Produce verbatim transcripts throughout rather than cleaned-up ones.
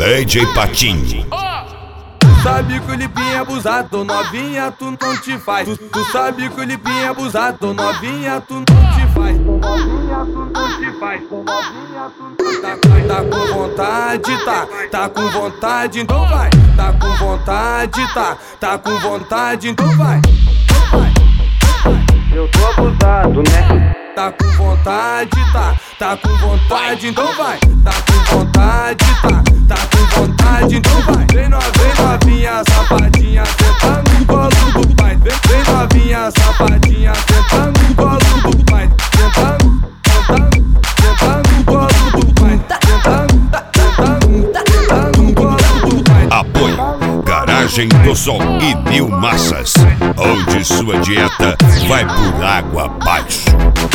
D J Patinho. Sabe que o Lipinho é abusado, novinha tu não te faz. Tu, tu sabe que o Lipinho é abusado, novinha tu não te faz. Novinha tu não te faz. Novinha tu não tá, tá, tá com vontade, tá, tá com vontade, então vai. Tá com vontade, tá, tá com vontade, então vai. Então vai, então vai. Eu tô abusado, né? Tá com vontade, tá, tá com vontade, então vai. Tá com vontade, tá, tá com vontade, então vai. Vem novinha, vem novinha, safadinha, senta no colo do pai. Vem, vem novinha, safadinha, senta no colo do pai. Sentando, sentando, sentando no colo do pai. Sentando, sentando, sentando no colo do pai. Apoio Garagem do Som e Nil Massas, onde sua dieta vai por água abaixo.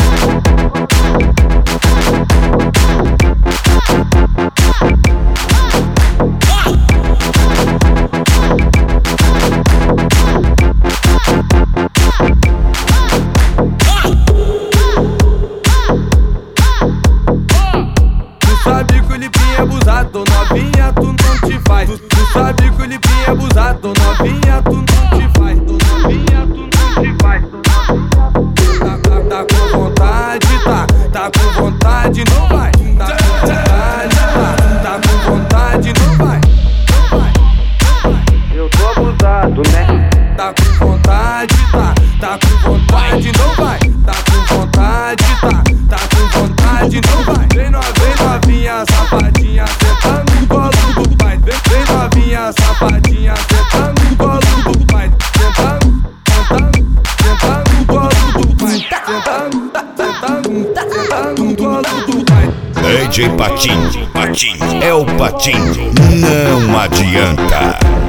Tu sabe que o Lipinho é abusado, novinha tu não te faz. Tu, tu sabe que o Lipinho é abusado, novinha tu não te faz. Novinha tu não te faz. Tá, tá, tá com vontade, tá, tá com vontade, não vai. Tá com vontade, tá, tá com vontade, não vai. Não vai, não vai. Eu tô abusado, né? Tá com vontade, tá, tá com vontade, não vai. Tá com vontade, tá, tá com vontade, não vai. Vem novinha, vem novinha, safadinha, sentando no colo do pai. Vem, vem novinha, safadinha, sentando no colo do pai. Sentando, sentando, sentando no colo do pai. Sentando, sentando, sentando no colo do pai. D J Patinho, Patinho é o Patinho, não adianta.